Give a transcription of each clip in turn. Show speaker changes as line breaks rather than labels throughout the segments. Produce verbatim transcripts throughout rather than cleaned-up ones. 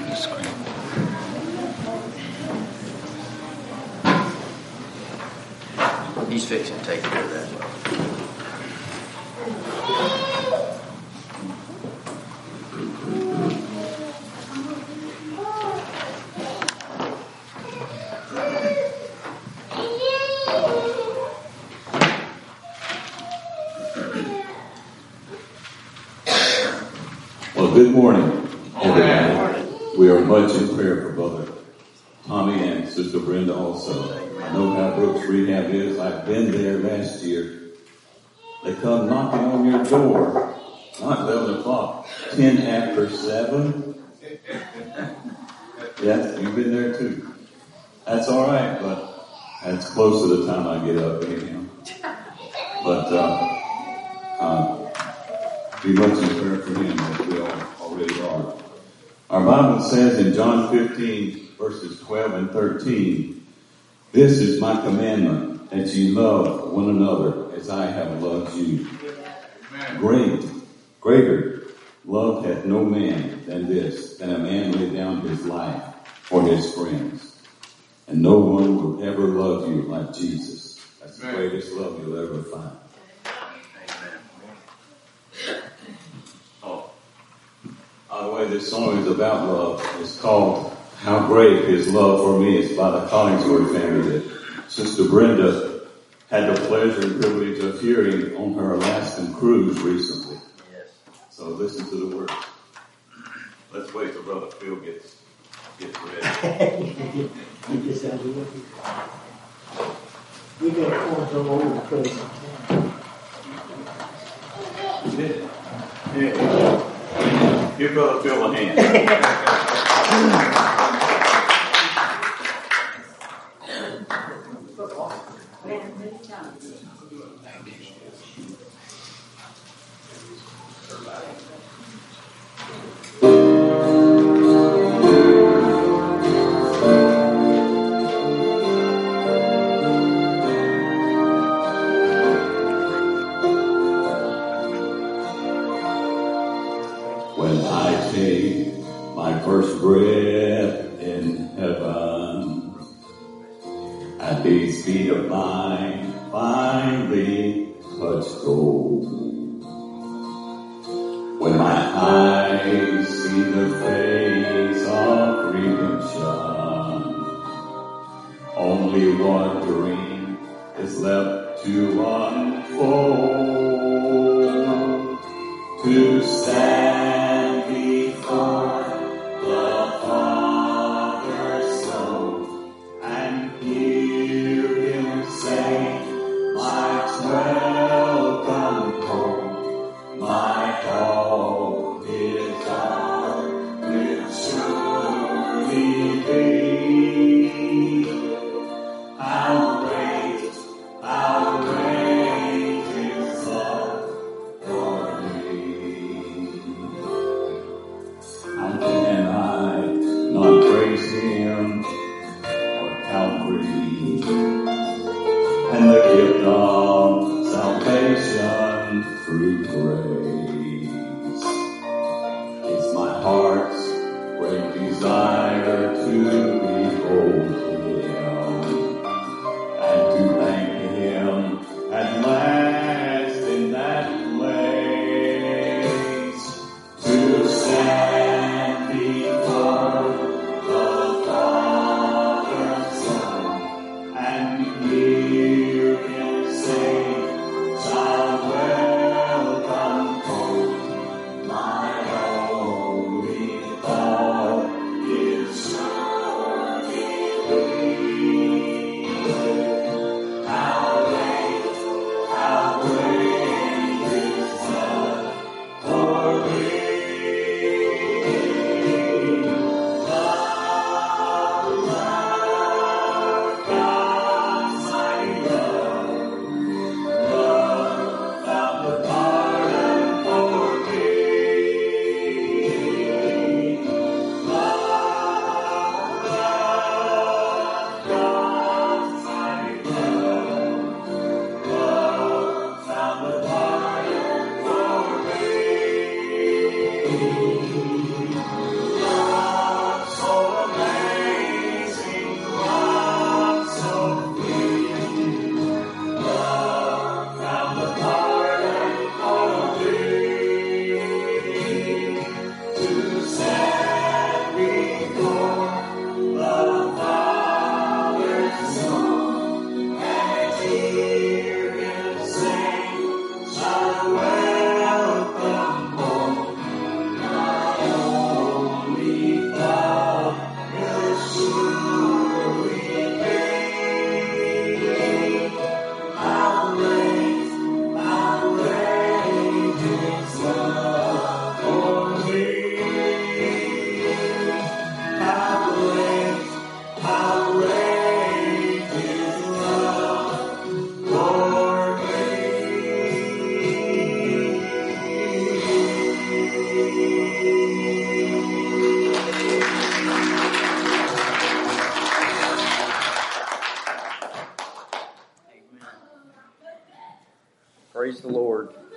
the screen. He's fixing to take care of that.
Well, good morning, everybody. We are much in prayer for Brother Tommy and Sister Brenda also. I know how Brooks Rehab is. I've been there last year. They come knocking on your door, not eleven o'clock, ten after seven. Yes, you've been there too. That's all right, but that's close to the time I get up anyhow. But uh, uh, be much in prayer for him as we all already are. Our Bible says in John fifteen, verses twelve and thirteen, "This is my commandment, that ye love one another as I have loved you. Great, greater love hath no man than this, than a man lay down his life for his friends. And no one will ever love you like Jesus." That's the greatest love you'll ever find. Oh, by the way, this song is about love. It's called "How Great His Love for Me." It's by the Collingsworth family that Sister Brenda had the pleasure and privilege of hearing on her Alaskan cruise recently. So listen to the words. Let's wait till Brother Phil gets gets ready.
We got to point them over the place.
Yeah. Give Brother Phil a hand. When I take my first breath in heaven, at these feet of mine finally touch gold. When my eyes see the face of redemption, only one dream is left to unfold, to stand before the Father's throne and hear Him say, "My welcome home, my all desire will surely be." How great, how great His love for me. How can I not praise Him for Calvary and the gift of salvation through grace? It's my heart's great desire to behold Him and to thank Him at last in that place, to stand before the Father's throne and hear Him say, "Child, welcome home, my only thought is surely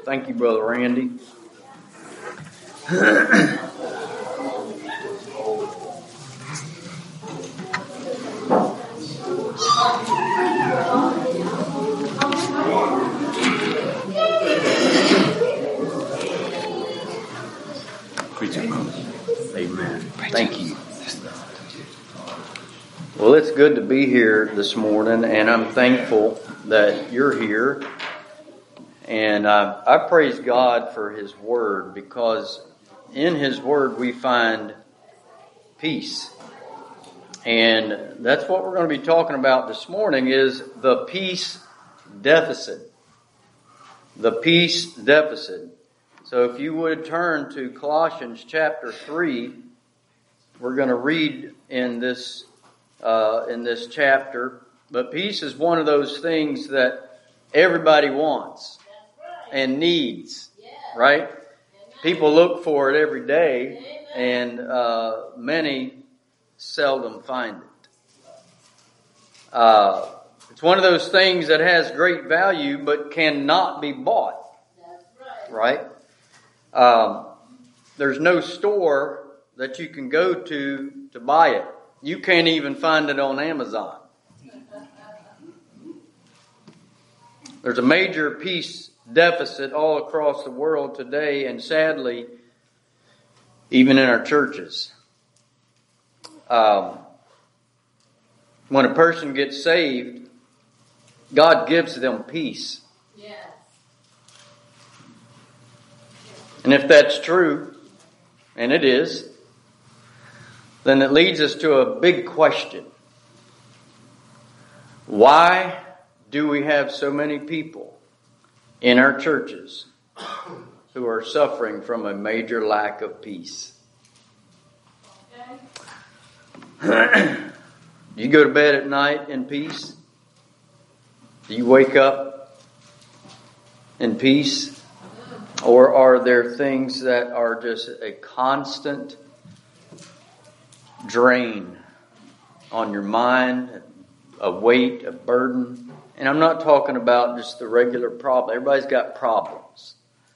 Thank you, Brother Randy. Amen. Thank you. Well, it's good to be here this morning, and I'm thankful that you're here. And uh, I praise God for His Word, because in His Word we find peace. And that's what we're going to be talking about this morning, is the peace deficit. The peace deficit. So if you would turn to Colossians chapter three, we're going to read in this uh, in this chapter. But peace is one of those things that everybody wants and needs, right? People look for it every day, and uh, many seldom find it. Uh, it's one of those things that has great value but cannot be bought, right? Um, there's no store that you can go to to buy it. You can't even find it on Amazon. There's a major peace deficit all across the world today, and sadly, even in our churches. Um, when a person gets saved, God gives them peace. Yes. And if that's true, and it is, then it leads us to a big question. Why do we have so many people in our churches who are suffering from a major lack of peace? Do you go to bed at night in peace? Do you wake up in peace? Or are there things that are just a constant drain on your mind, a weight, a burden? And I'm not talking about just the regular problem. Everybody's got problems.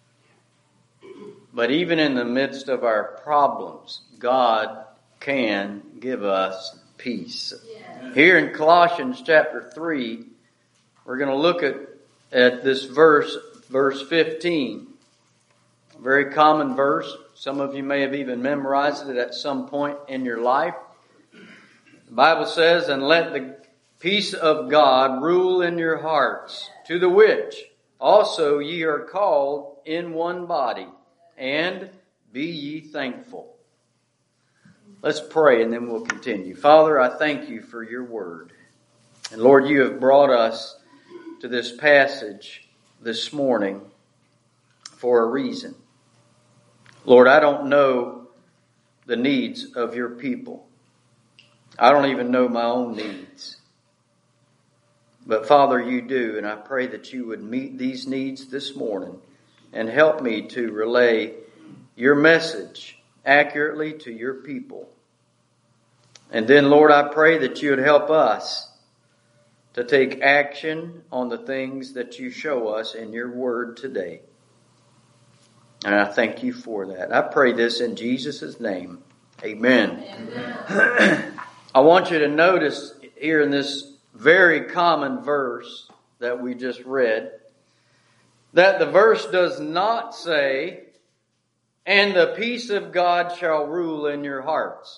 But even in the midst of our problems, God can give us peace. Yeah. Here in Colossians chapter three, we're going to look at, at this verse, verse fifteen. A very common verse. Some of you may have even memorized it at some point in your life. The Bible says, "And let the peace of God rule in your hearts, to the which also ye are called in one body, and be ye thankful." Let's pray and then we'll continue. Father, I thank you for your word. And Lord, you have brought us to this passage this morning for a reason. Lord, I don't know the needs of your people. I don't even know my own needs. But Father, you do, and I pray that you would meet these needs this morning and help me to relay your message accurately to your people. And then, Lord, I pray that you would help us to take action on the things that you show us in your word today. And I thank you for that. I pray this in Jesus' name. Amen. Amen. I want you to notice here in this very common verse that we just read, that the verse does not say, "And the peace of God shall rule in your hearts."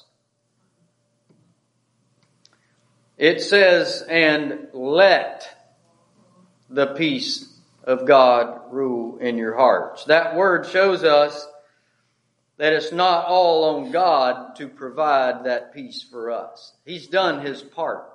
It says, "And let the peace of God rule in your hearts." That word shows us that it's not all on God to provide that peace for us. He's done His part.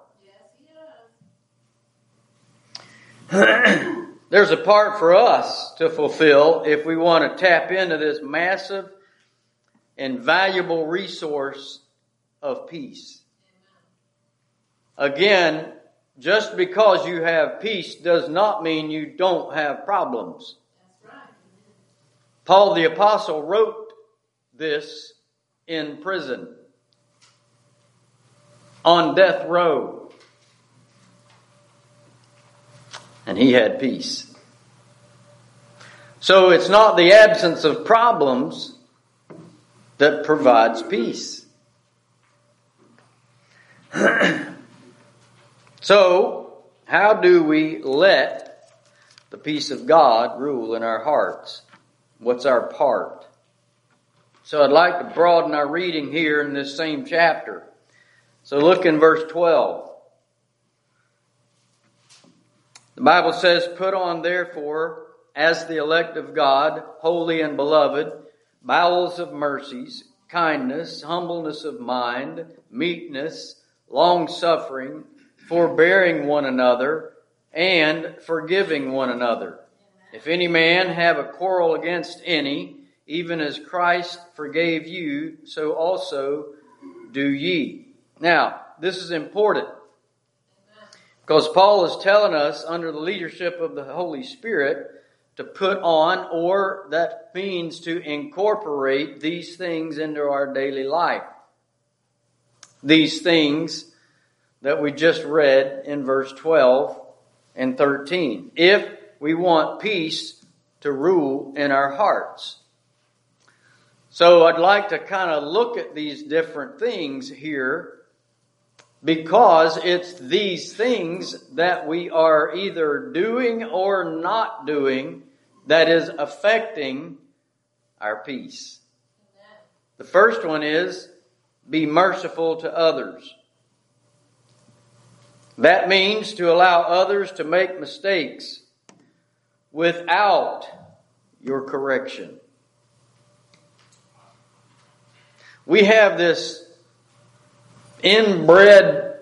There's a part for us to fulfill if we want to tap into this massive and valuable resource of peace. Again, just because you have peace does not mean you don't have problems. Paul the Apostle wrote this in prison, on death row. And he had peace. So it's not the absence of problems that provides peace. So, how do we let the peace of God rule in our hearts? What's our part? So I'd like to broaden our reading here in this same chapter. So look in verse twelve. The Bible says, "Put on therefore, as the elect of God, holy and beloved, bowels of mercies, kindness, humbleness of mind, meekness, long-suffering, forbearing one another, and forgiving one another. If any man have a quarrel against any, even as Christ forgave you, so also do ye." Now, this is important, because Paul is telling us, under the leadership of the Holy Spirit, to put on, or that means to incorporate these things into our daily life. These things that we just read in verse twelve and thirteen. If we want peace to rule in our hearts. So I'd like to kind of look at these different things here, because it's these things that we are either doing or not doing that is affecting our peace. The first one is, be merciful to others. That means to allow others to make mistakes without your correction. We have this inbred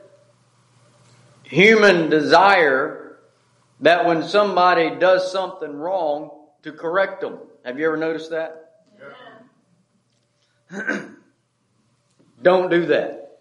human desire that when somebody does something wrong, to correct them. Have you ever noticed that? Yeah. Don't do that.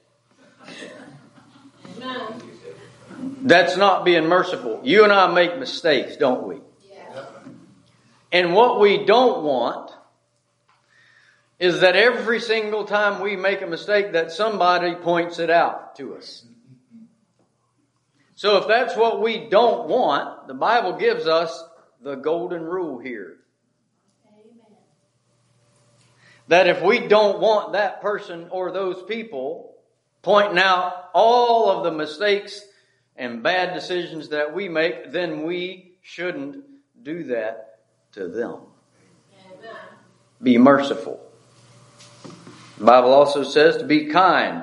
Amen. That's not being merciful. You and I make mistakes, don't we? Yeah. And what we don't want is that every single time we make a mistake that somebody points it out to us. So if that's what we don't want, the Bible gives us the golden rule here. Amen. That if we don't want that person or those people pointing out all of the mistakes and bad decisions that we make, then we shouldn't do that to them. Amen. Be merciful. The Bible also says to be kind.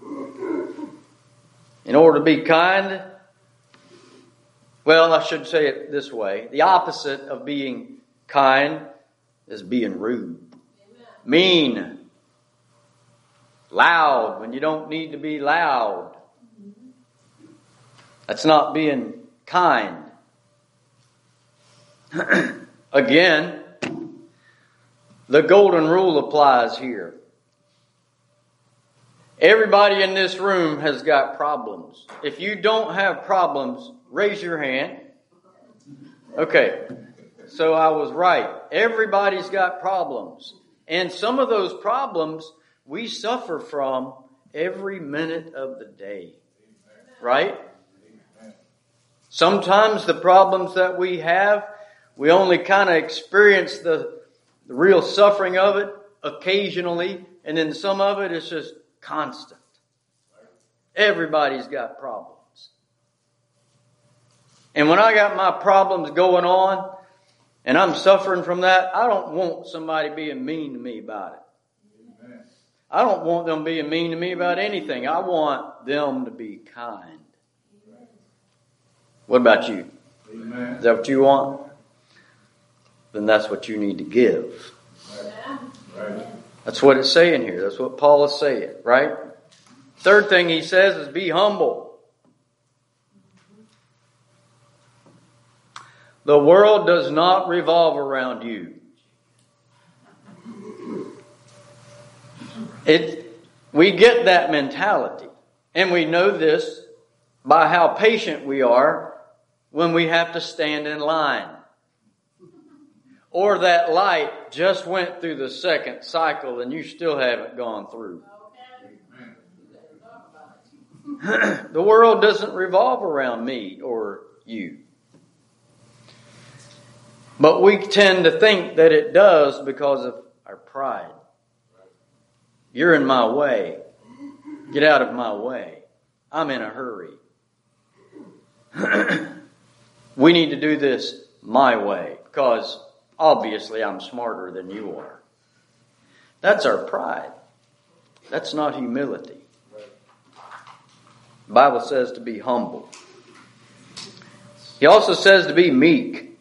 In order to be kind, well, I should say it this way. The opposite of being kind is being rude. Amen. Mean. Loud when you don't need to be loud. That's not being kind. Again, the golden rule applies here. Everybody in this room has got problems. If you don't have problems, raise your hand. Okay, so I was right. Everybody's got problems. And some of those problems we suffer from every minute of the day. Right? Sometimes the problems that we have, we only kind of experience the, the real suffering of it occasionally. And then some of it is just constant. Everybody's got problems. And when I got my problems going on and I'm suffering from that, I don't want somebody being mean to me about it. Amen. I don't want them being mean to me about anything. I want them to be kind. Amen. What about you? Amen. Is that what you want? Then that's what you need to give. Right. Right. That's what it's saying here. That's what Paul is saying, right? Third thing he says is be humble. The world does not revolve around you. It, we get that mentality. And we know this by how patient we are when we have to stand in line. Or that light just went through the second cycle and you still haven't gone through. The world doesn't revolve around me or you. But we tend to think that it does because of our pride. You're in my way. Get out of my way. I'm in a hurry. We need to do this my way because obviously I'm smarter than you are. That's our pride. That's not humility. The Bible says to be humble. He also says to be meek.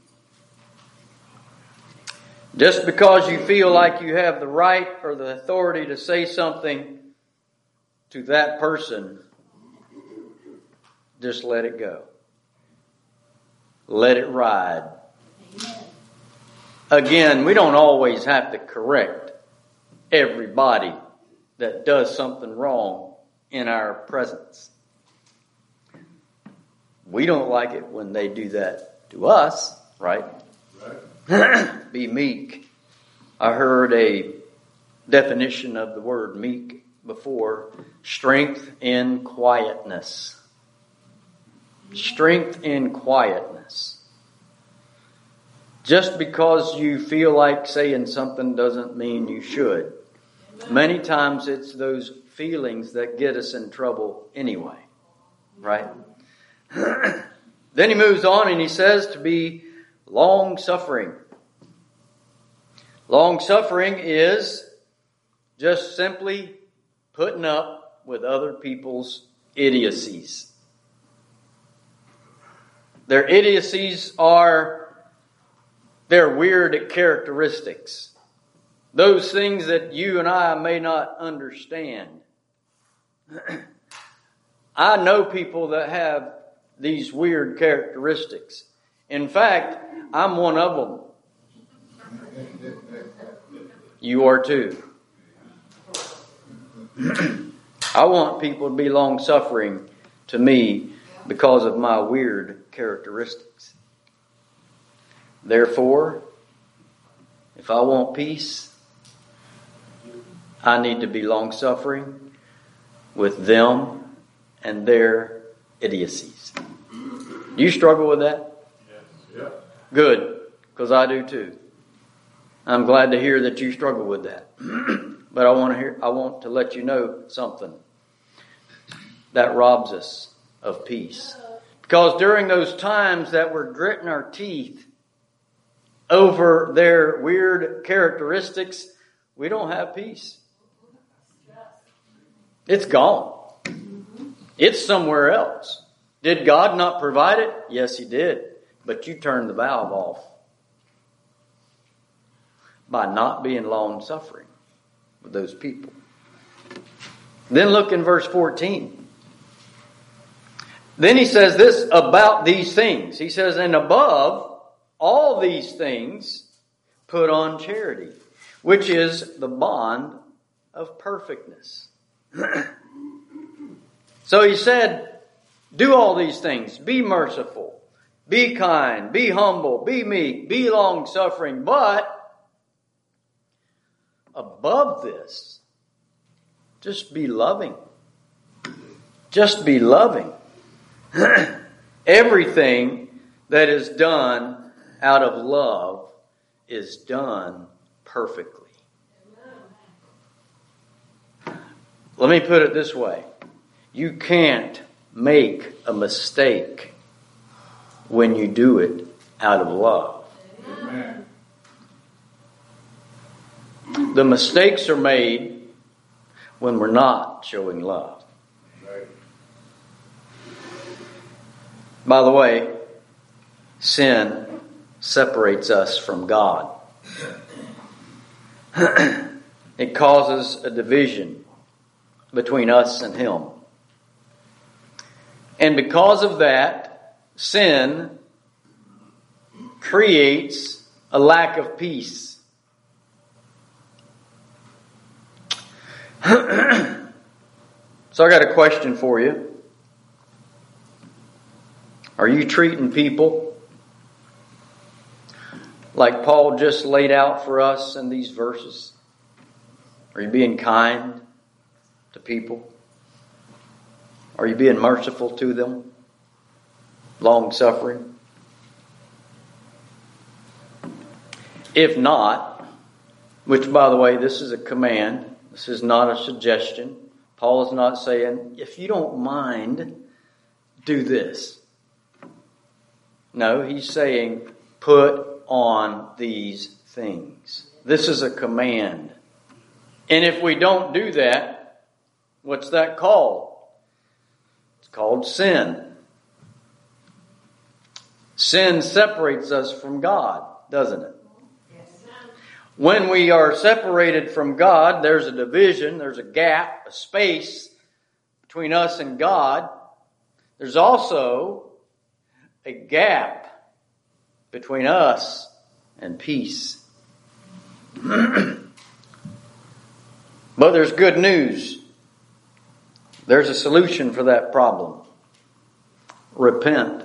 Just because you feel like you have the right or the authority to say something to that person, just let it go. Let it ride. Again, we don't always have to correct everybody that does something wrong in our presence. We don't like it when they do that to us, right? Right. Be meek. I heard a definition of the word meek before. Strength in quietness. Strength in quietness. Just because you feel like saying something doesn't mean you should. Many times it's those feelings that get us in trouble anyway. Right? Then he moves on and he says to be long-suffering. Long-suffering is just simply putting up with other people's idiocies. Their idiocies are their weird characteristics. Those things that you and I may not understand. I know people that have these weird characteristics. In fact, I'm one of them. You are too. I want people to be long-suffering to me because of my weird characteristics. Therefore, if I want peace, I need to be long-suffering with them and their idiocies. Do you struggle with that?
Yes. Yeah.
Good, because I do too. I'm glad to hear that you struggle with that. But I want to hear I want to let you know something that robs us of peace. Because during those times that we're gritting our teeth over their weird characteristics, we don't have peace. It's gone. It's somewhere else. Did God not provide it? Yes, He did. But you turned the valve off by not being long-suffering with those people. Then look in verse fourteen. Then he says this about these things. He says, and above all these things, put on charity, which is the bond of perfectness. So he said, do all these things. Be merciful. Be kind. Be humble. Be meek. Be long-suffering. But above this, just be loving. Just be loving. Everything that is done out of love is done perfectly. Let me put it this way. You can't make a mistake when you do it out of love.
Amen.
The mistakes are made when we're not showing love.
Right.
By the way, sin separates us from God. It causes a division between us and Him. And because of that, sin creates a lack of peace. So I got a question for you. Are you treating people like Paul just laid out for us in these verses? Are you being kind to people? Are you being merciful to them? Long-suffering? If not, which by the way, this is a command. This is not a suggestion. Paul is not saying, if you don't mind, do this. No, he's saying, put on these things. This is a command. And if we don't do that, what's that called? It's called sin. Sin separates us from God, doesn't it? When we are separated from God, there's a division, there's a gap, a space between us and God. There's also a gap between us and peace. But there's good news. There's a solution for that problem. Repent.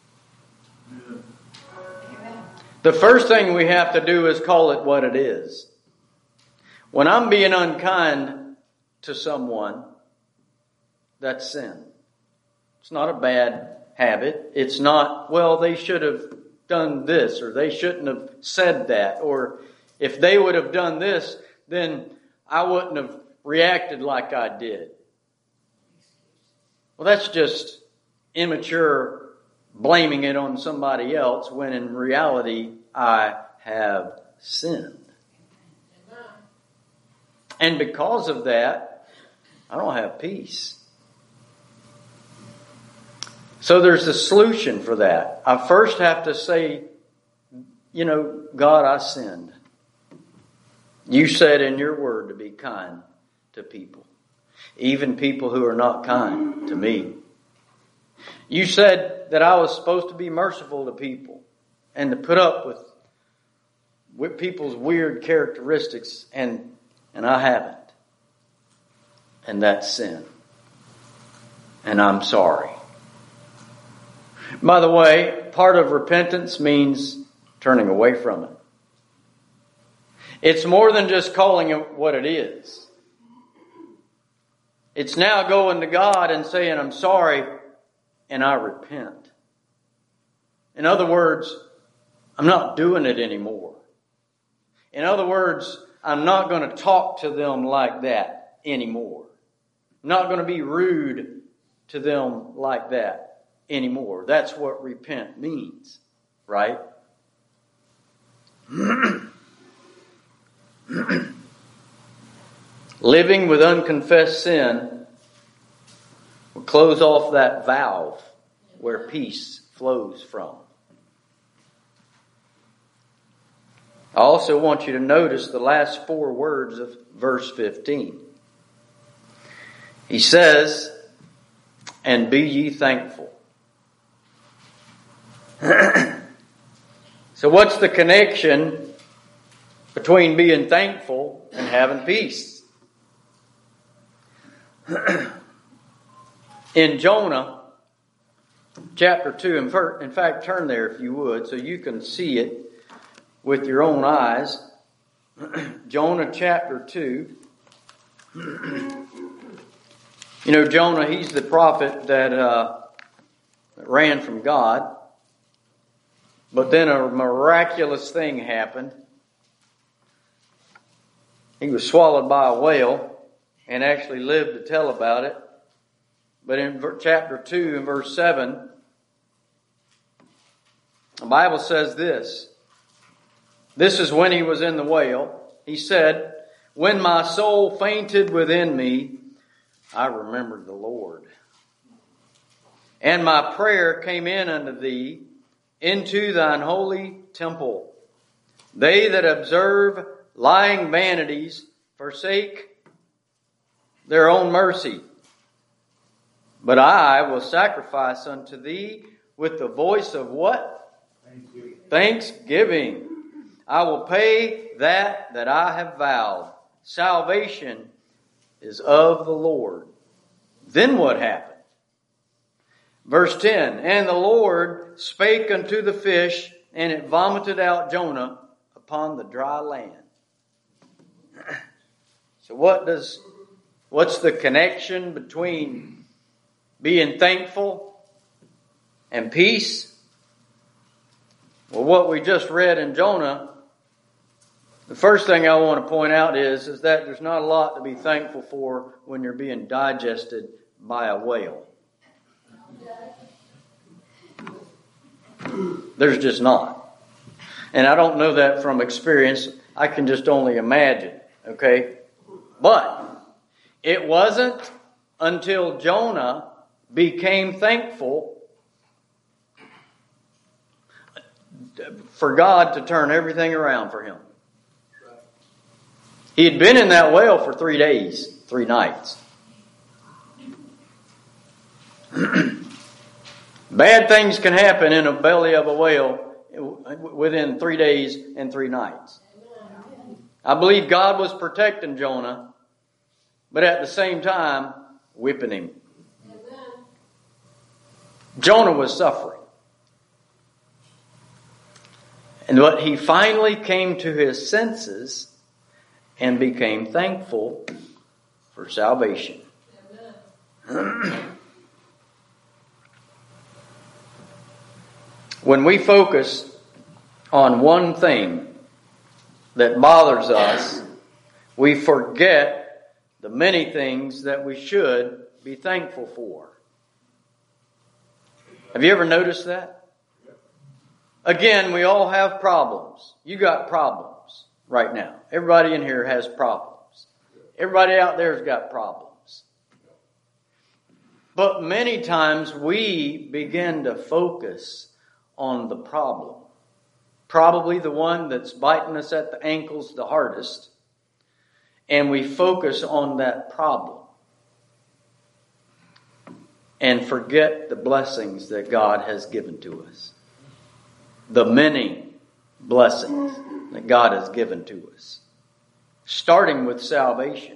The first thing we have to do is call it what it is. When I'm being unkind to someone, that's sin. It's not a bad habit. It's not, well, they should have done this, or they shouldn't have said that, or if they would have done this, then I wouldn't have reacted like I did. Well, that's just immature blaming it on somebody else when in reality I have sinned. And because of that, I don't have peace. So there's a solution for that. I first have to say, you know, God, I sinned. You said in your word to be kind to people, even people who are not kind to me. You said that I was supposed to be merciful to people and to put up with, with people's weird characteristics, and, and I haven't. And that's sin. And I'm sorry. By the way, part of repentance means turning away from it. It's more than just calling it what it is. It's now going to God and saying, I'm sorry, and I repent. In other words, I'm not doing it anymore. In other words, I'm not going to talk to them like that anymore. I'm not going to be rude to them like that anymore. That's what repent means, right? Living with unconfessed sin will close off that valve where peace flows from. I also want you to notice the last four words of verse fifteen. He says, and be ye thankful. So what's the connection between being thankful and having peace? In Jonah chapter two, in fact, turn there if you would, so you can see it with your own eyes. Jonah chapter two. You know, Jonah, he's the prophet that, uh, that ran from God. But then a miraculous thing happened. He was swallowed by a whale and actually lived to tell about it. But in chapter two and verse seven, the Bible says this. This is when he was in the whale. He said, when my soul fainted within me, I remembered the Lord. And my prayer came in unto thee into thine holy temple. They that observe lying vanities forsake their own mercy. But I will sacrifice unto thee with the voice of what? Thanksgiving. Thanksgiving. I will pay that that I have vowed. Salvation is of the Lord. Then what happened? Verse ten, and the Lord spake unto the fish, and it vomited out Jonah upon the dry land. So what does, what's the connection between being thankful and peace? Well, what we just read in Jonah The first thing I want to point out is, is that there's not a lot to be thankful for when you're being digested by a whale. There's just not. And I don't know that from experience. I can just only imagine. Okay? But it wasn't until Jonah became thankful for God to turn everything around for him. He had been in that whale for three days, three nights. Bad things can happen in the belly of a whale within three days and three nights. I believe God was protecting Jonah, but at the same time, whipping him. Jonah was suffering. And but he finally came to his senses and became thankful for salvation. When we focus on one thing that bothers us, we forget the many things that we should be thankful for. Have you ever noticed that? Again, we all have problems. You got problems right now. Everybody in here has problems. Everybody out there has got problems. But many times we begin to focus on the problem. Probably the one that's biting us at the ankles the hardest. And we focus on that problem. And forget the blessings that God has given to us. The many blessings that God has given to us. Starting with salvation.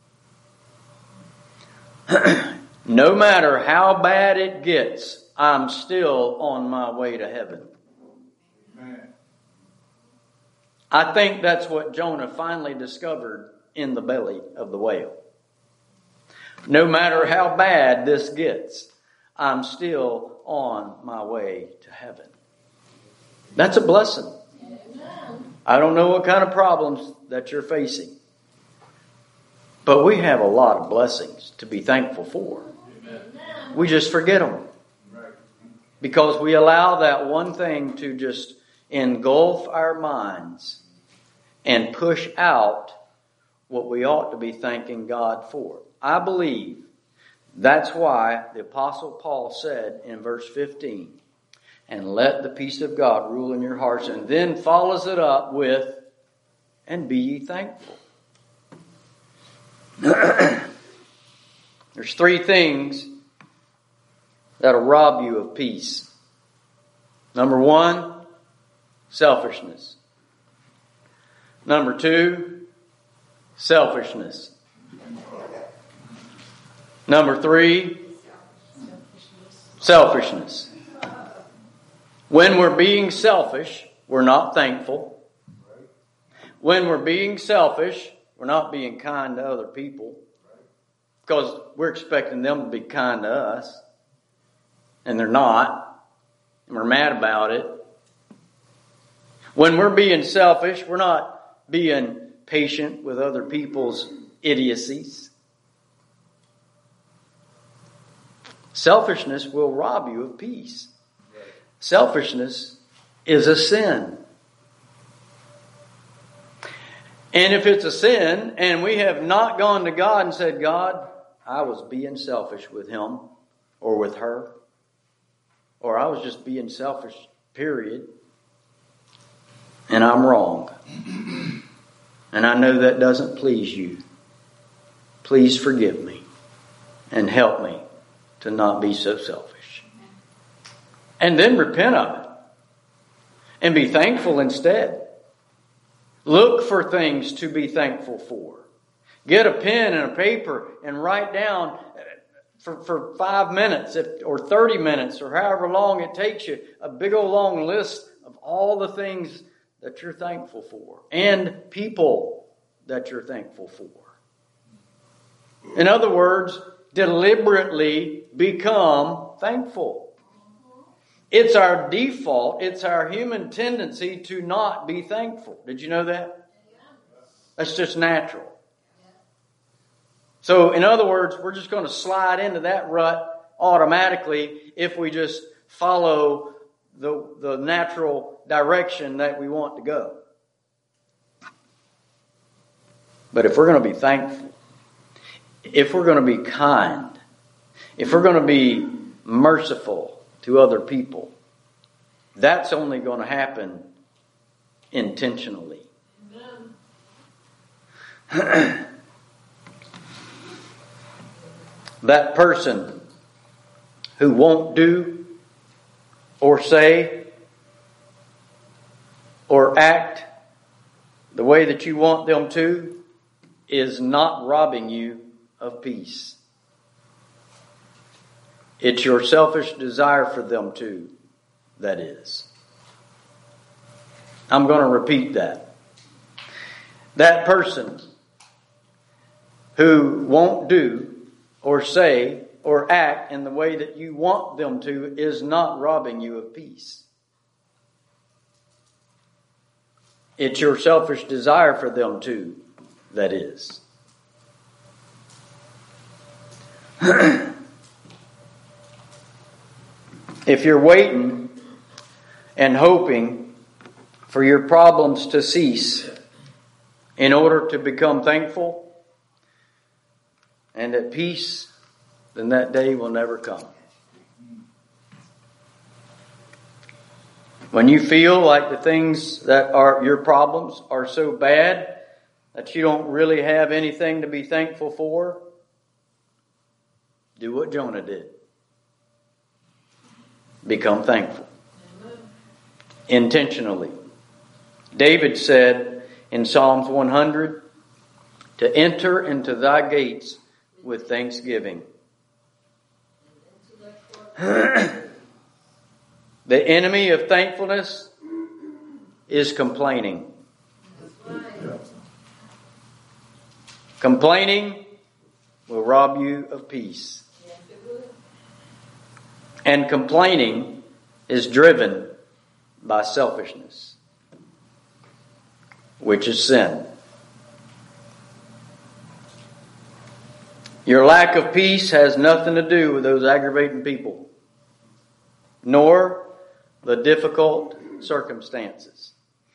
No matter how bad it gets, I'm still on my way to heaven. Amen. I think that's what Jonah finally discovered in the belly of the whale. No matter how bad this gets, I'm still on my way to heaven. That's a blessing. Amen. I don't know what kind of problems that you're facing, but we have a lot of blessings to be thankful for. Amen. We just forget them. Because we allow that one thing to just engulf our minds and push out what we ought to be thanking God for. I believe that's why the Apostle Paul said in verse fifteen, and let the peace of God rule in your hearts, and then follows it up with, and be ye thankful. There's three things that'll rob you of peace. Number one, selfishness. Number two, selfishness. Number three, selfishness. When we're being selfish, we're not thankful. When we're being selfish, we're not being kind to other people. Because we're expecting them to be kind to us. And they're not. And we're mad about it. When we're being selfish, we're not being patient with other people's idiocies. Selfishness will rob you of peace. Selfishness is a sin. And if it's a sin, and we have not gone to God and said, God, I was being selfish with him or with her, or I was just being selfish, period, and I'm wrong. And I know that doesn't please you. Please forgive me and help me to not be so selfish. And then repent of it. And be thankful instead. Look for things to be thankful for. Get a pen and a paper and write down for, for five minutes if, or thirty minutes or however long it takes you a big old long list of all the things that you're thankful for and people that you're thankful for. In other words, deliberately become thankful. It's our default, it's our human tendency to not be thankful. Did you know that? That's just natural. So, in other words, we're just going to slide into that rut automatically if we just follow the, the natural direction that we want to go. But if we're going to be thankful, if we're going to be kind, if we're going to be merciful to other people, that's only going to happen intentionally. That person who won't do or say or act the way that you want them to is not robbing you of peace. It's your selfish desire for them to, that is. I'm going to repeat that. That person who won't do or say or act in the way that you want them to is not robbing you of peace. It's your selfish desire for them to, that is. If you're waiting and hoping for your problems to cease in order to become thankful and at peace, then that day will never come. When you feel like the things that are your problems are so bad that you don't really have anything to be thankful for, do what Jonah did. Become thankful. Intentionally. David said in Psalms one hundred, to enter into thy gates with thanksgiving. The enemy of thankfulness is complaining. Complaining will rob you of peace. And complaining is driven by selfishness, which is sin. Your lack of peace has nothing to do with those aggravating people, nor the difficult circumstances.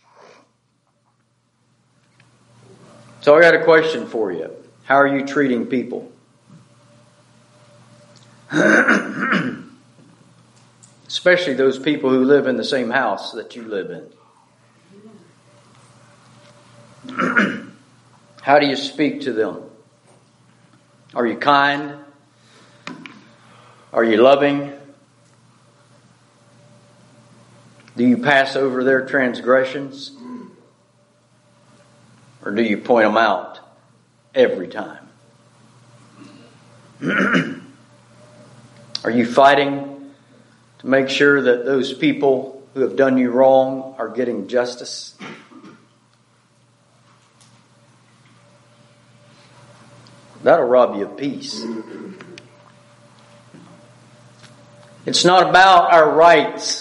So I got a question for you. How are you treating people? Especially those people who live in the same house that you live in. How do you speak to them? Are you kind? Are you loving? Do you pass over their transgressions? Or do you point them out every time? Are you fighting to make sure that those people who have done you wrong are getting justice? That'll rob you of peace. It's not about our rights.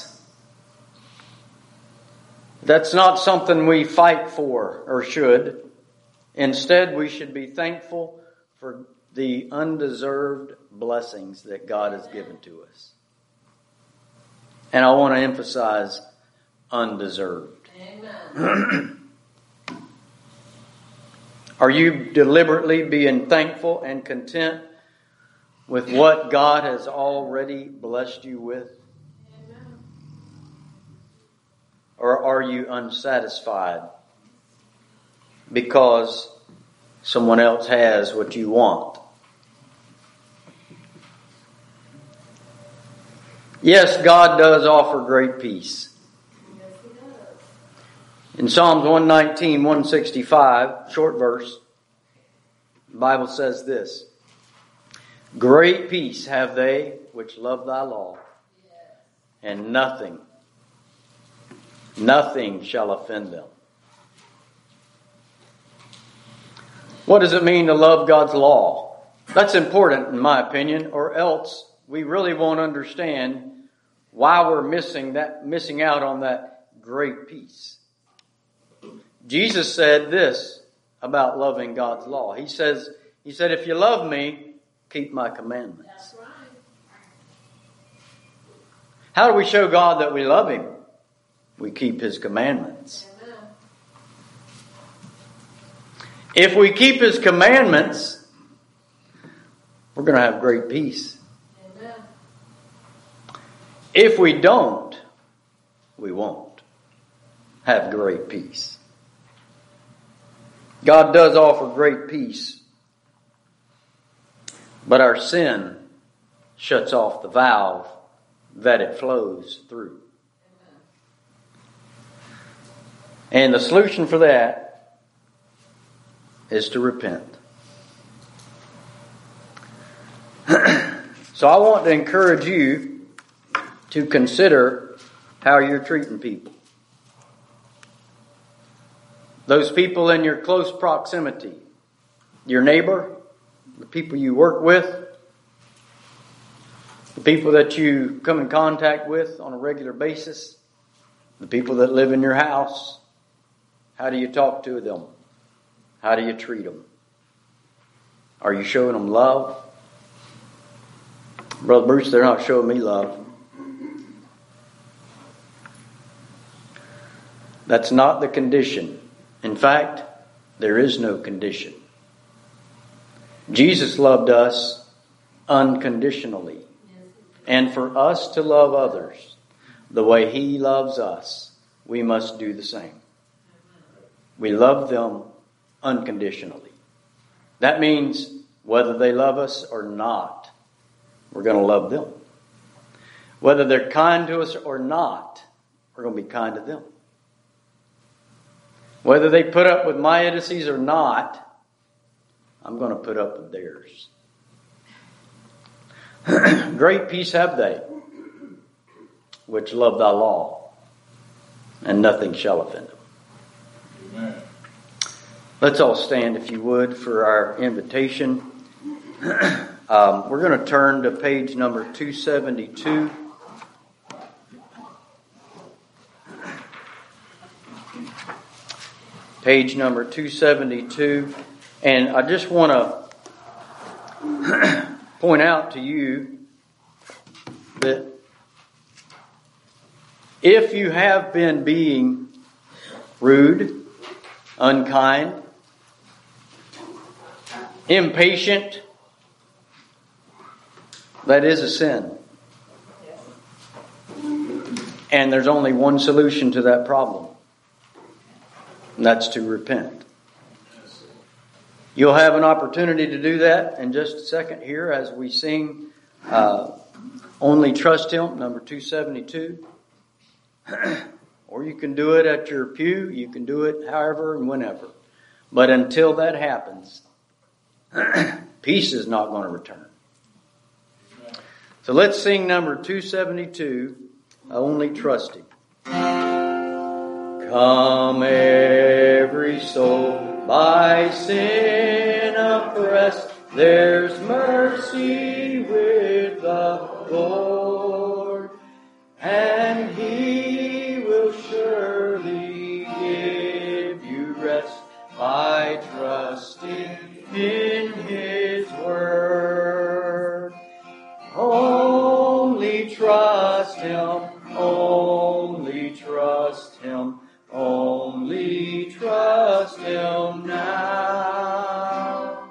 That's not something we fight for or should. Instead, we should be thankful for the undeserved blessings that God has given to us. And I want to emphasize undeserved. Amen. Are you deliberately being thankful and content with what God has already blessed you with? Amen. Or are you unsatisfied because someone else has what you want? Yes, God does offer great peace. In Psalms one nineteen, one sixty-five, short verse, the Bible says this: great peace have they which love thy law, and nothing, nothing shall offend them. What does it mean to love God's law? That's important in my opinion, or else we really won't understand why we're missing that, missing out on that great peace. Jesus said this about loving God's law. He says, He said, if you love me, keep my commandments.
That's right.
How do we show God that we love Him? We keep His commandments.
Amen.
If we keep His commandments, we're going to have great peace.
Amen.
If we don't, we won't have great peace. God does offer great peace, but our sin shuts off the valve that it flows through. And the solution for that is to repent. So I want to encourage you to consider how you're treating people. Those people in your close proximity, your neighbor, the people you work with, the people that you come in contact with on a regular basis, the people that live in your house. How do you talk to them? How do you treat them? Are you showing them love? Brother Bruce, they're not showing me love. That's not the condition. In fact, there is no condition. Jesus loved us unconditionally. And for us to love others the way He loves us, we must do the same. We love them unconditionally. That means whether they love us or not, we're going to love them. Whether they're kind to us or not, we're going to be kind to them. Whether they put up with my idiocies or not, I'm going to put up with theirs. Great peace have they, which love thy law, and nothing shall offend them.
Amen.
Let's all stand, if you would, for our invitation. um, we're going to turn to page number two seventy-two. Page number two seventy-two. And I just want to point out to you that if you have been being rude, unkind, impatient, that is a sin. And there's only one solution to that problem. And that's to repent. You'll have an opportunity to do that in just a second here as we sing uh, Only Trust Him, number two seventy-two. Or you can do it at your pew. You can do it however and whenever. But until that happens, peace is not going to return. So let's sing number two seventy-two, Only Trust Him. Come every soul by sin oppressed, there's mercy with the Lord, and He will surely give you rest by trusting in His word. Only trust Him, only trust Him, only trust Him now.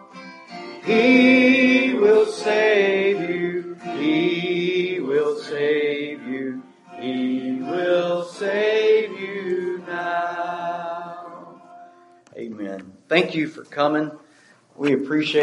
He will save you, He will save you, He will save you now. Amen. Thank you for coming. We appreciate